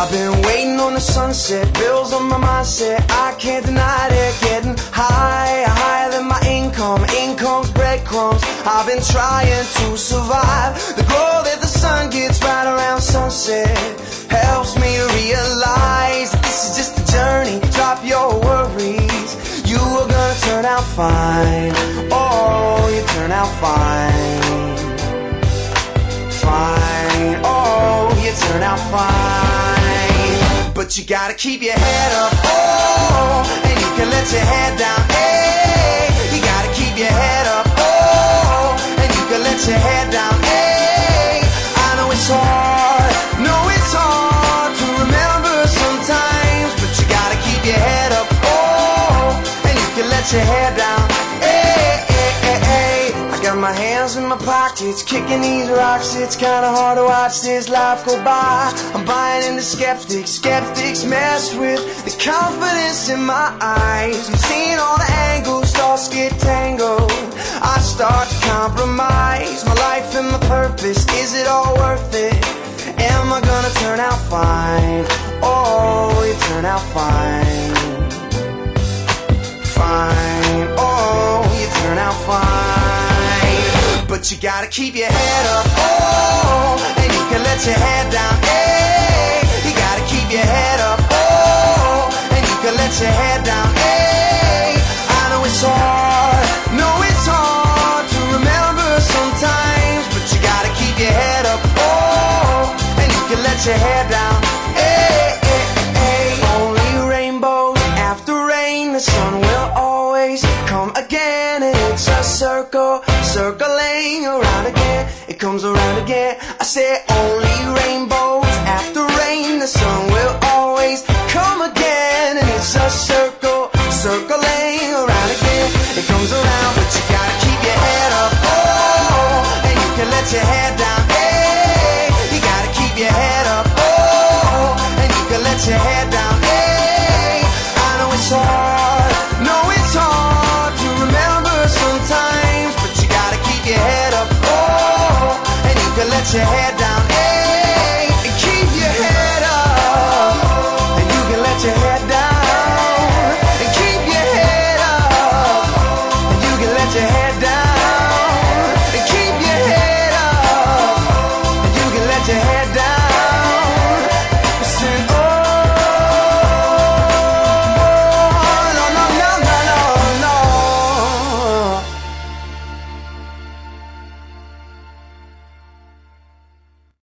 I've been waiting on the sunset, bills on my mindset, I can't deny it. Getting higher, higher than my income, income's breadcrumbs. I've been trying to survive. The glow that the sun gets right around sunset helps me realize that this is just a journey. Drop your worries, you are gonna turn out fine. Oh, you turn out fine. Fine, oh, you turn out fine. But you gotta keep your head up, oh, and you can let your head down, hey. You gotta keep your head up, oh, and you can let your head down, hey. I know it's hard, to remember sometimes, but you gotta keep your head up, oh, and you can let your head down, hey, hey, hey, hey. I got my hands in my pockets, kicking these rocks. It's kinda hard to watch this life go by. I'm buying into skeptics, skeptics mess with the confidence in my eyes. I'm seeing all the angles, thoughts get tangled. I start to compromise my life and my purpose. Is it all worth it? Am I gonna turn out fine? Oh, you turn out fine. Fine, oh, you turn out fine. But you gotta keep your head up, oh, and you can let your head down, hey. You gotta keep your head up, oh, and you can let your head down, hey. I know it's hard, to remember sometimes, but you gotta keep your head up, oh, and you can let your head down, hey, hey, hey. Only rainbows after rain, the sun will always come again, and it's a circle, circling around again, it comes around again. I say only rainbows after rain, the sun will always come again, and it's a circle, circling around again, it comes around. But you gotta keep your head up, oh, and you can let your head down, hey. You gotta keep your head up, oh, and you can let your head down, hey. I know it's hard, to remember sometimes, but you gotta keep your head up, oh, and you can let your head